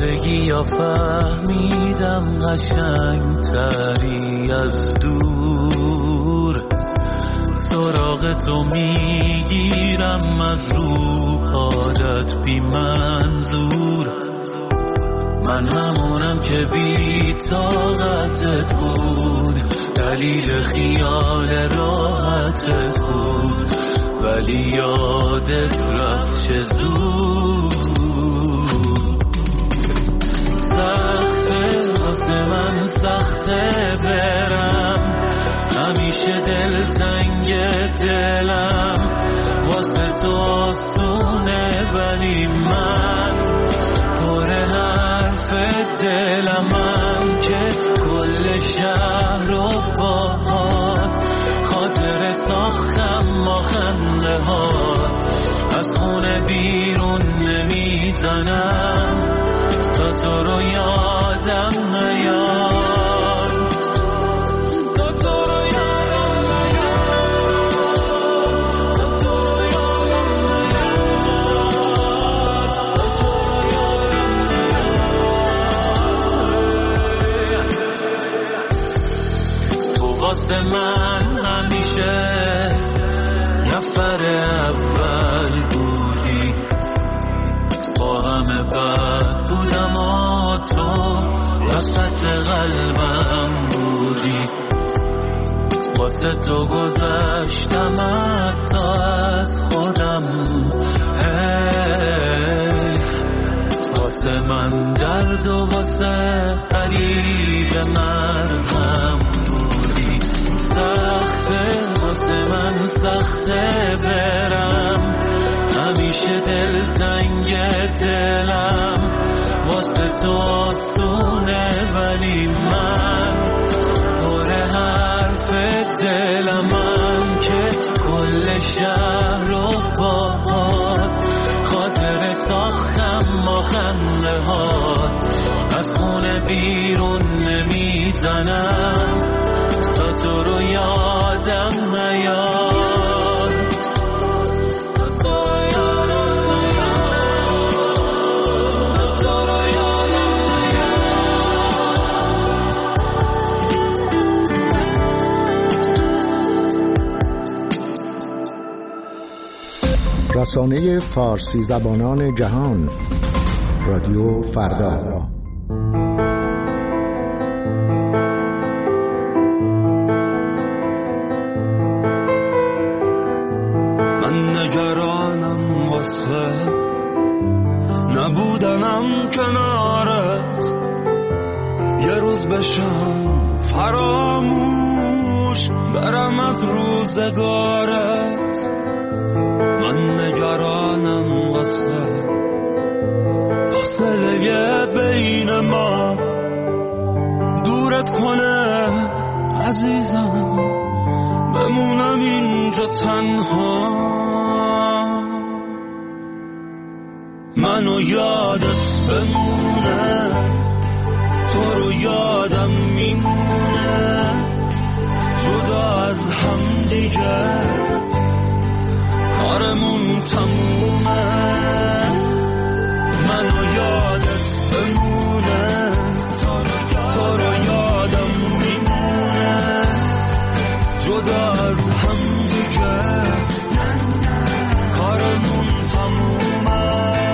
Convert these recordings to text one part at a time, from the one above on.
تازگی یا فهمیدم قشنگ تری از دور سراغ تو میگیرم از رو عادت بی منظور. من همونم که بی طاقتت بود، دلیل خیال راحتت بود، ولی یادت رفت چه زود. سخته واسه من سخته برم، همیشه دلتنگ دلم، واسه تو آسونه ولی من پر حرف دلمم که کل شهر رو باهات خاطر ساختم با خنده ها، از خونه بیرون نمیزنم تا تو رو یادم نیاد. واسه من همیشه نفر اول بودی، با همه بد بودم و تو وسط قلبم بودی، واسه تو گذشتم حتی از خودم. واسه من درد و واسه قریب مرهم، سخته واسه من سخته برم، همیشه دلتنگ دلم، واسه تو آسونه ولی من پر حرف دلمم که کل شهر رو باهات خاطر ساختم با خنده ها، از خونه بیرون نمیزنم تا تو رو یادم نیاد. رسانه فارسی زبانان جهان، رادیو فردا. من نگرانم واسه نبودنم کنارت، یه روز بشم فراموش برم از روزگارت. من نگرانم واسه فاصله بین ما دورت کنه عزیزم، بمونم اینجا تنها. منو یادت بمونه، تو رو یادم میمونه، جدا از هم دیگه کارمون تمومه. منو یادت بمونه، تو رو یادم میمونه، جدا از هم دیگه کارمون تمومه.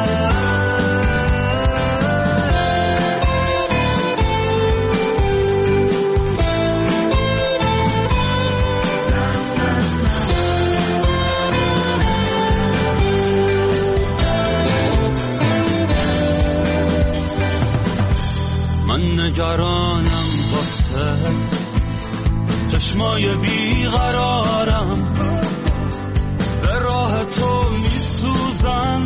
من نگرانم واسه چشمای بیقرارم، به راه تو میسوزم،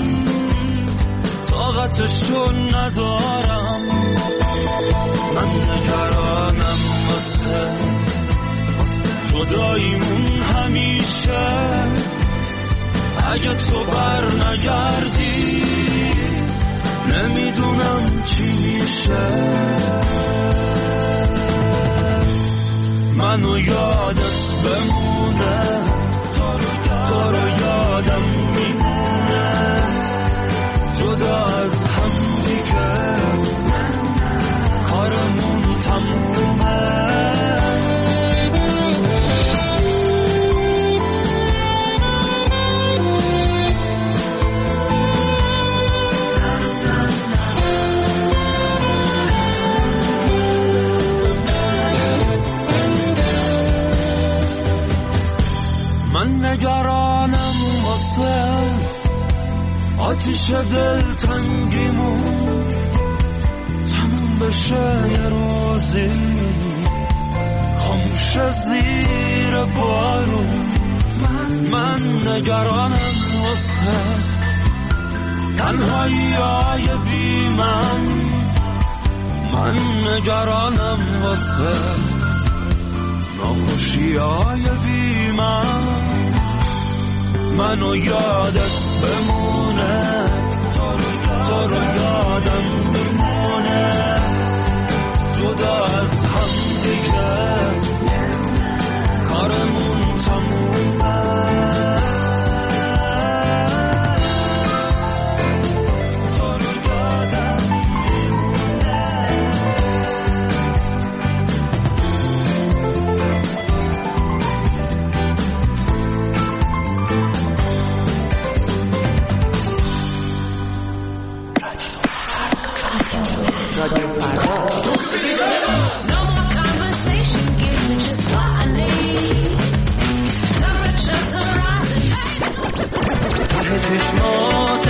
طاقتشو ندارم. من نگرانم واسه جداییمون همیشه، اگه تو بر نگردی نمیدونم چی میشه. منو یادت بمونه، تو رو یادم میمونه، جدا از هم دیگه من نگرانم واسه آتیش دلتنگیمون تموم بشه یه روزی خاموش زیر بارون. من نگرانم واسه تنهایی‌های بی من نگرانم واسه ناخوشی‌های بی منو یادت بمونه تو رو یادم بمونه جدا از هم دیگه کارمون تمومه. چشمات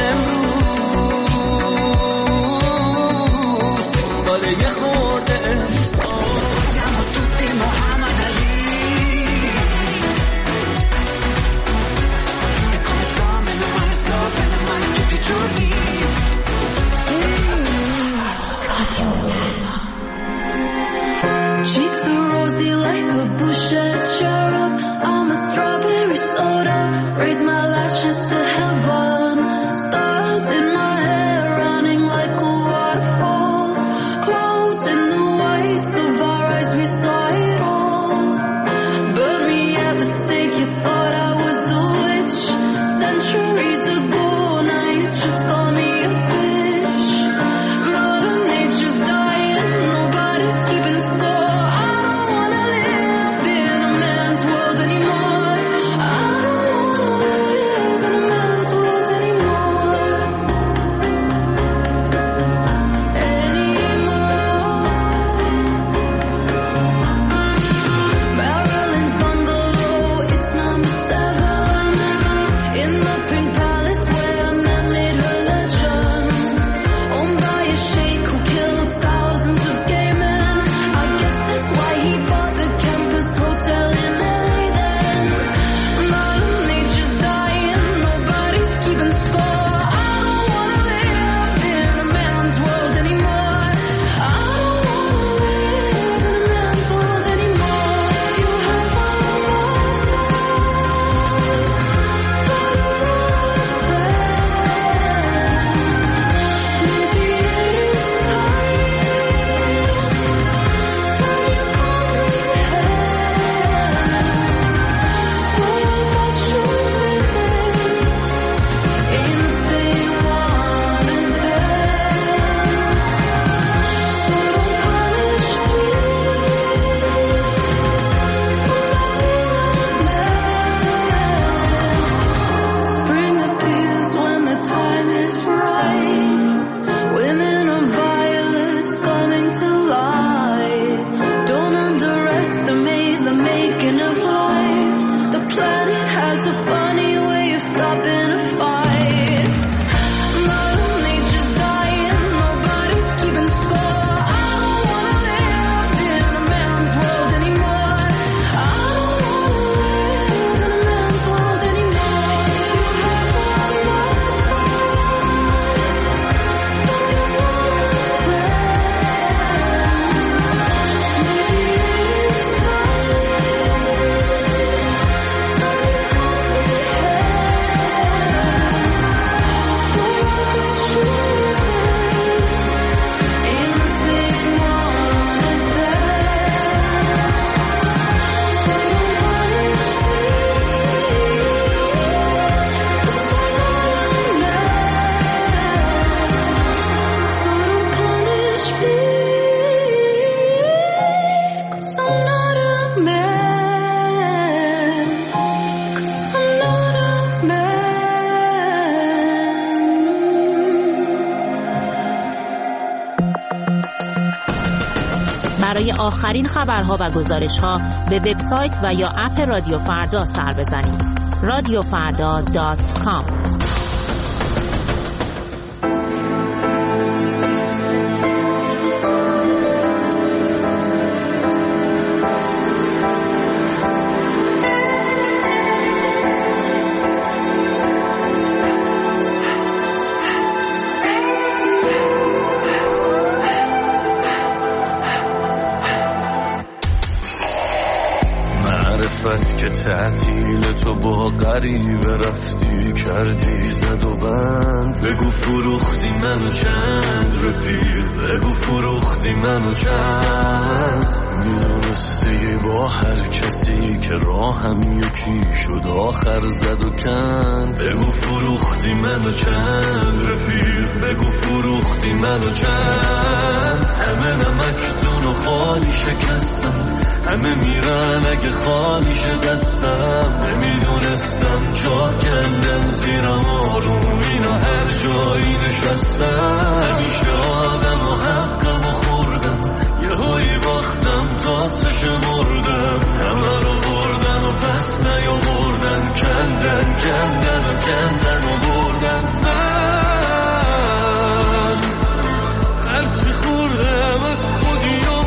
امروز دنبال یه خورده siamo tutti Muhammad Ali e come sto meno male tutti i giorni. Cheeks are rosy like a Boucher cherub. I'm a strawberry soda. Raise my lashes to heaven. آخرین خبرها و گزارش‌ها به وبسایت و یا اپ رادیو فردا سر بزنید. radiofarda.com. که تعطیل تو با غریبه رفتی کردی زد و بند، بگو فروختی منو چند رفیق، بگو فروختی منو چند. میدونستی با هر کسی که راهم یکی شد آخر زد و کند، بگو فروختی منو چند رفیق، بگو فروختی منو چند. همه نمکدون و خالی شکستم، همه میرن اگه خالی شه دستم. نمیدونستم جا کندن زیرم آروم اینا هر جایی نشستم. همیشه آدم و حقم و خوردم، یه هایی باختم تا سش مردم. همه رو بردن و پس نیاوردن، کندن کندن و کندن و بردن. من هرچی خوردم از خودیم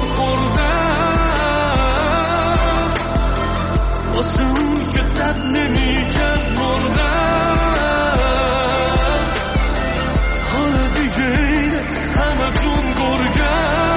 خوردم، واسه اون که تب نمی کرد مردم. حالا دیگه اینه همه تون گرگم.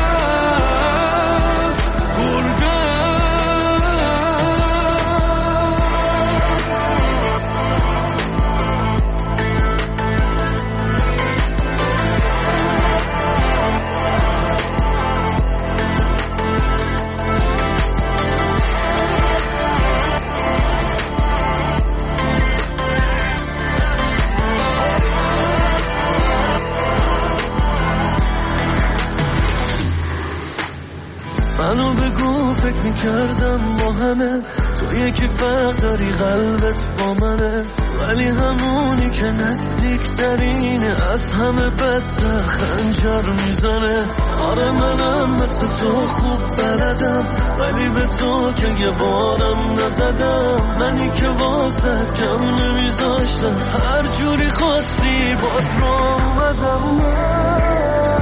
منو بگو فکر میکردم با همه تو یکی فرق داری قلبت با منه، ولی همونی که نزدیک ترینه از همه بدتر خنجر میزنه. آره منم مثل تو خوب بلدم، ولی به تو که یه بارم نزدم. منی که واسه کم نمیذاشتم، هر جوری خواستی باد رو اومدم.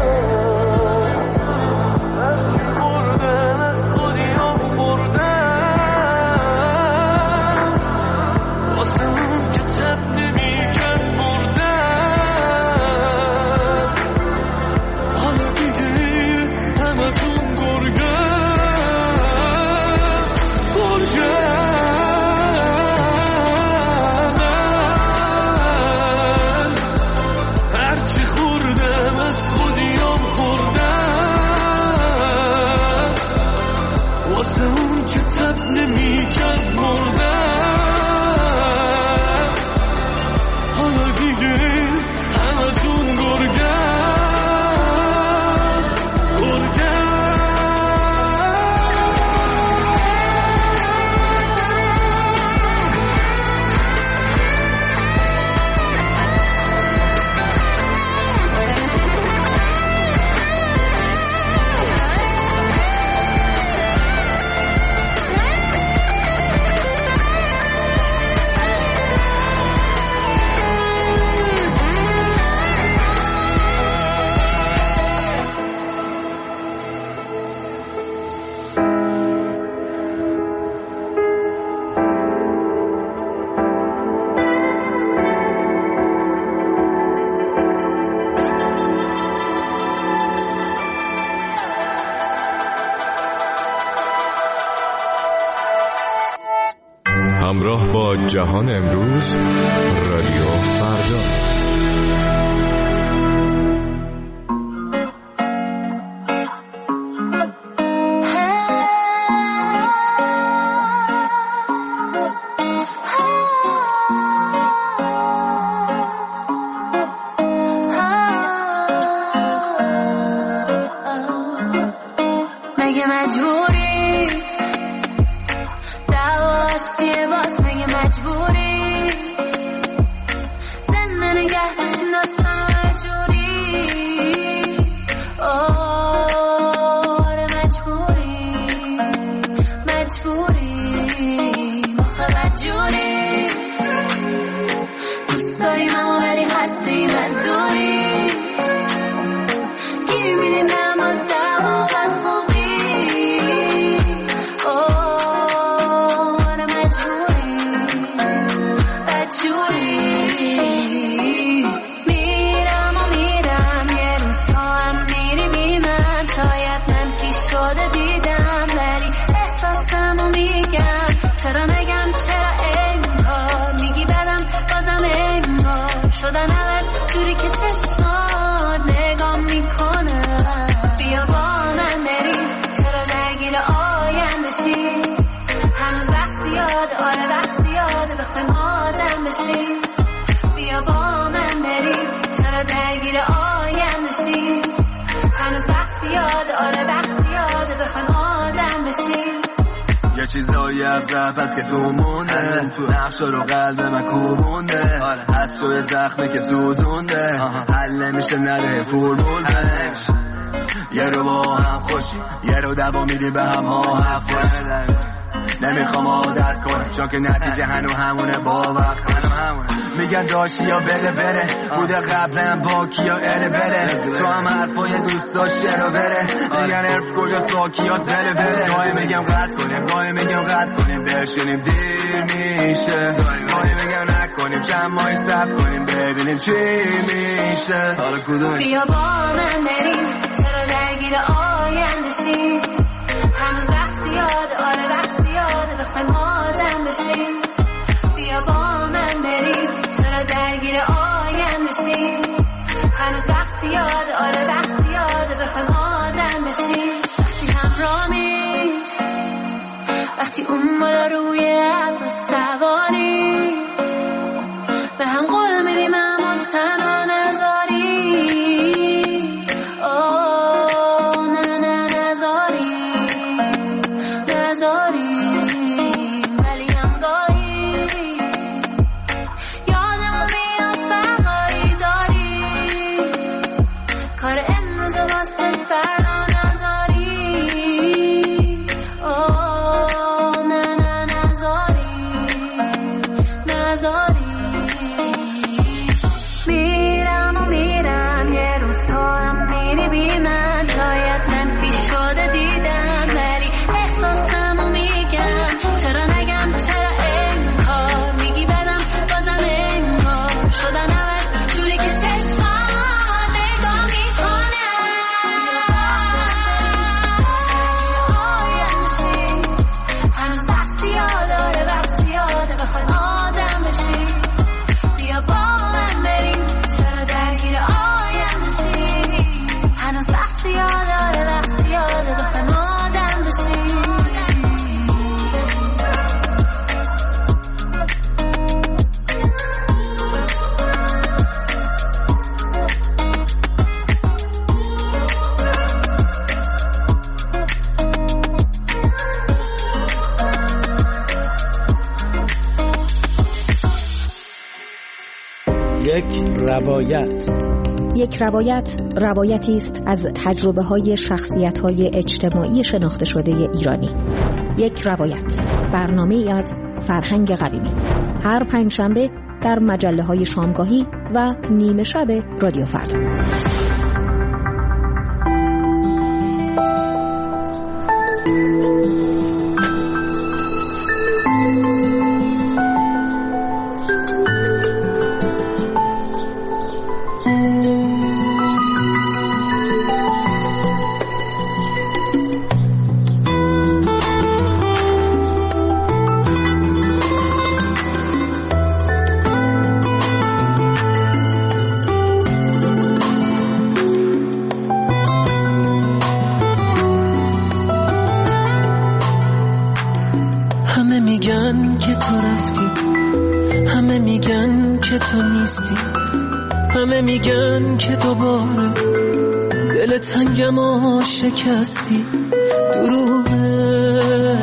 همراه با جهان امروز، رادیو فردا. مگه مجبوری مجبوری زنده نگه داشتیم داستان هر جوری. آره مجبوری جوری میرم و میرم یه روز تو هم میری بی من شاید منفی شده دیدم ولی احساسمو میگم چرا نگم چرا انگار میگی برم بازم انگار شدن عوض جوری که چشمات نگاه میکنه بیا با من بریم چرا درگیر آینده شی هنوز وقت زیاده آره وقت زیاده بخوایم آدم بشیم بیا با من بریم چرا درگیر آینده شی هنوز وقت زیاده آره وقت زیاده بخوایم آدم بشیم یه چیزایی از پس که تو مونده نقشا رو قلب من کوبونده از توی زخمی که سوزونده حل نمیشه نره فرمول بنش یه رو با هم خوشی یه رو دوا میدی به هم ها حق نمیخوام عادت کنم چون که نتیجه هنو همونه با وقت میگن داشتی یا بده بره بوده قبلا با کیا اله بره تو هم حرفای دوست داشتی رو بره میگن حرف کجاست با کیاس بره گاهی میگم قطع کنیم گاهی میگم قطع کنیم بشینیم دیر میشه گاهی میگم نکنیم چند ماهی صبر کنیم ببینیم چی میشه حالا کدومش بیا با من بریم چرا درگیر آینده شی هنوز وقت زیاده آره وقت زیاده بخوایم آدم بشیم بیا با من بریم چرا درگیر آینده شی هنوز وقت زیاده آره وقت زیاده بخوایم آدم بشیم وقتی همرامی وقتی اون بالا روی ابر سواری به هم قول میدیم اما تنها نذاری یک روایت روایتی است از تجربه‌های شخصیت‌های اجتماعی شناخته شده ایرانی. یک روایت برنامه‌ای از فرهنگ قویمی هر پنجشنبه در مجله‌های شامگاهی و نیمه شب رادیو فردا. همه میگن که دوباره دل تنگم و شکستی دروغه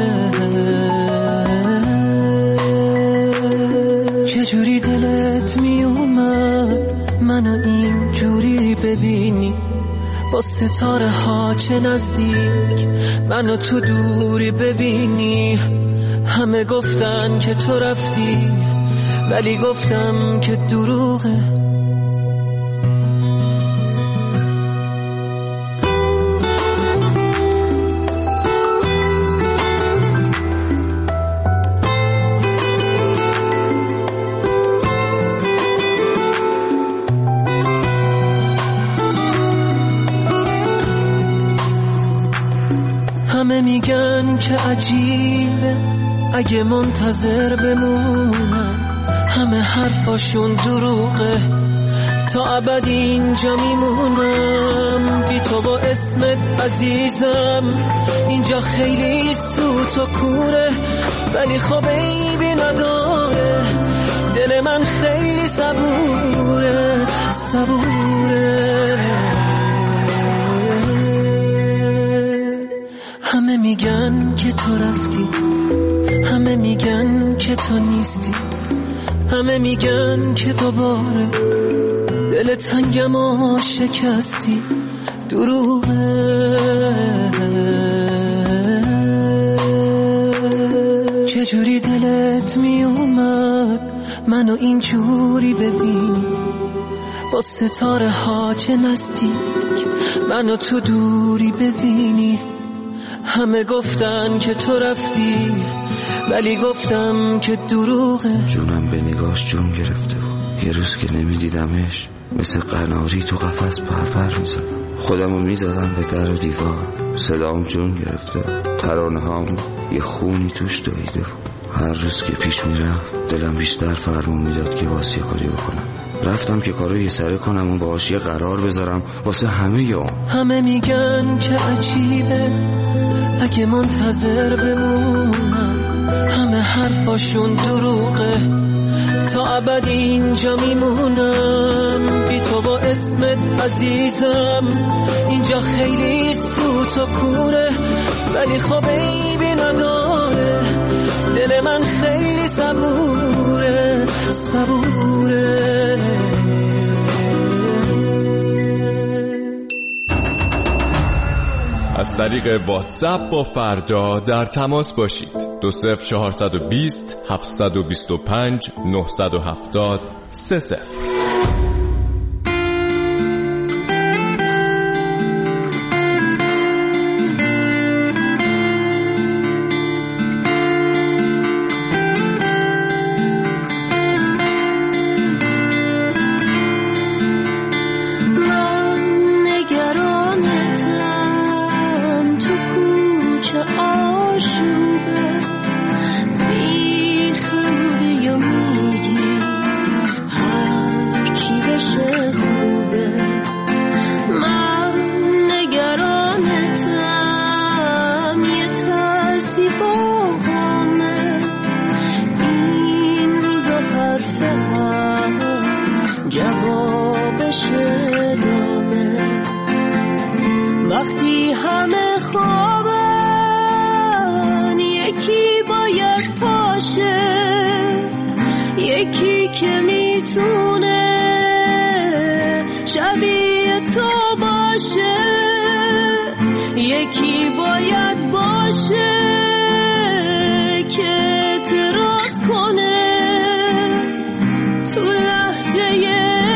چجوری دلت میومد منو اینجوری ببینی با ستاره ها چه نزدیک منو تو دوری ببینی همه گفتن که تو رفتی ولی گفتم که دروغه میگن که عجیبه اگه منتظر بمونم، همه حرفاشون دروغه، تا ابد اینجا میمونم بی تو با اسمت عزیزم. اینجا خیلی سوت و کوره ولی خب عیبی نداره، دل من خیلی صبوره صبوره. همه میگن که تو رفتی، همه میگن که تو نیستی، همه میگن که دوباره دل تنگم و شکستی، دروغه. چجوری دلت میومد منو اینجوری ببینی، با ستاره ها چه نزدیک منو تو دوری ببینی. همه گفتن که تو رفتی ولی گفتم که دروغه. جونم به نگاش جون گرفته بود، یه روز که نمیدیدمش مثل قناری تو قفس پرپر میزدم، خودمو میزدم به در و دیوار، صدام جون گرفته، ترانه هام یه خونی توش دویده بود. هر روز که پیش میرفت دلم بیشتر فرمون میداد که واسه کاری بکنم. رفتم که کارو یه سره کنم و باهاش یه قرار بذارم واسه همه میگن که عجیبه اگه منتظر بمونم، همه حرفاشون دروغه، تا ابد اینجا میمونم بی تو با اسمت عزیزم. اینجا خیلی سوت و کوره ولی خب عیبی نداره، دل من خیلی صبوره صبوره. از طریق واتساپ با فردا در تماس باشید. 20420 725 970 30. وقتی همه خوابن یکی باید باشه، یکی که میتونه شبیه تو باشه، یکی باید باشه که اعتراض کنه تو لحظه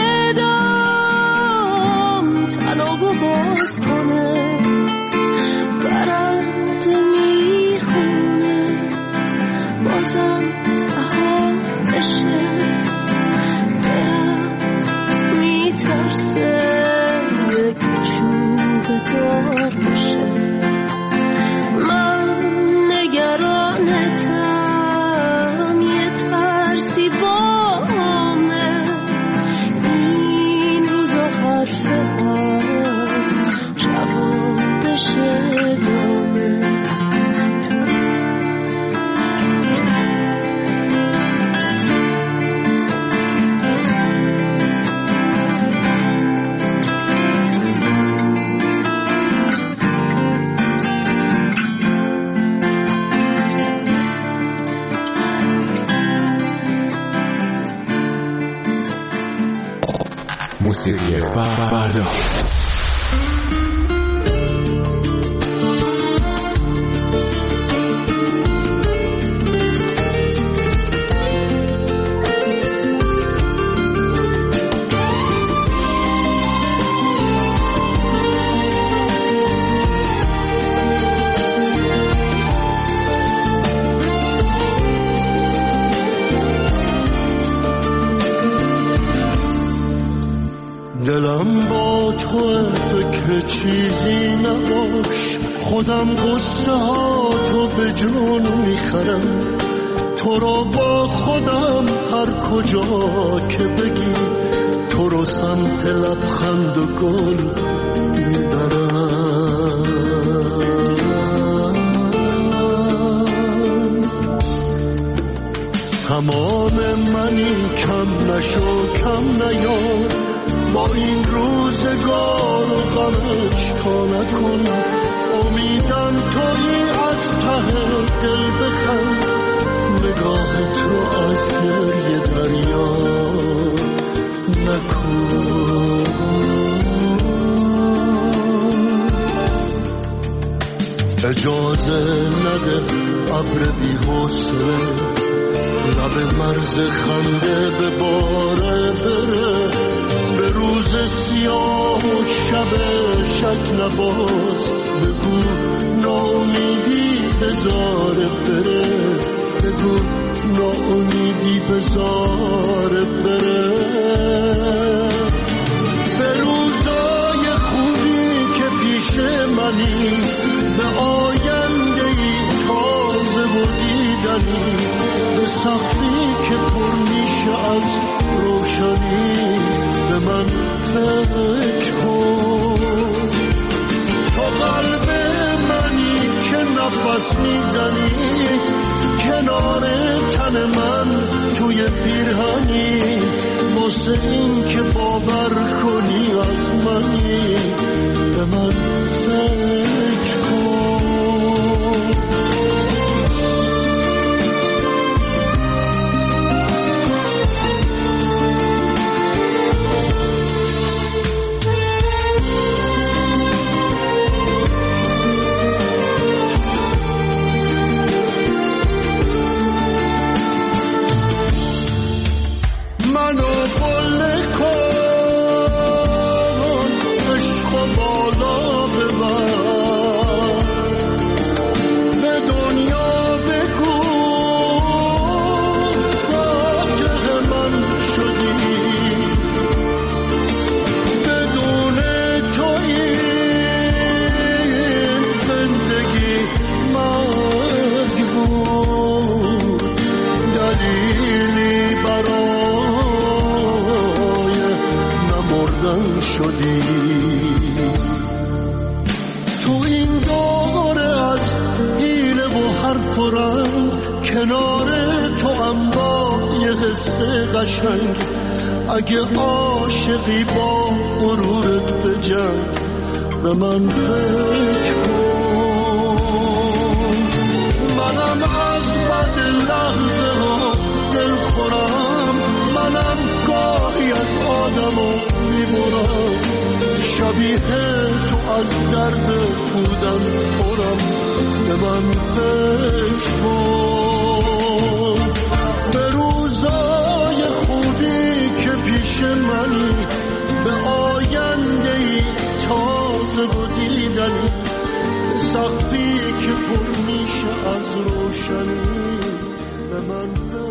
دام تنابو باز کنه، برات میخونه بازم اها بشه، برم میترسه یک چوب دار باشه. من نگرانتم یه ترسی بامه، این روزا حرف ها جوابش دامه. موسیقی فردا. دلم با تو فکر چیزی نباش، خودم قصه ها تو به جون میخرم، تو رو با خودم هر کجا که بگی، تو رو سمت لبخند و گل میبرم. تمام منی کم نشو کم نیار، با این روزگار و غمش تا نکن، امیدم تویی از ته دل بخند، نگاه تو از گریه دریا نکن. اجازه نده ابر بی حوصله لب مرز خنده به باره بره، به روز سیاه و شب شک نباز، بگو ناامیدی بذاره بره، بگو ناامیدی بذاره بره. به روزای خوبی که پیش منی، به آینده ای تازه و دیدنی، به سقفی که پر میشه از روشنی، به من فکر کن. تو قلب منی که نفس میزنی، کنار تن من توی پیرهنی، واسه این که باور کنی از منی، به من فکر کن. تو این دوره از حیله و حرف و رنگ، کنار تو هم با یه قصه قشنگ، اگه عاشقی با غرورت بجنگ، به من فکر کن. منم از بد لحظه ها دل خورم، منم گاهی از آدمو میبرم، شبیه تو از درد بودن خورم، به من فکر کن. به روزای خوبی که پیش منی، به آینده ای تازه و دیدنی، به سقفی که پر میشه از روشنی، به من فکر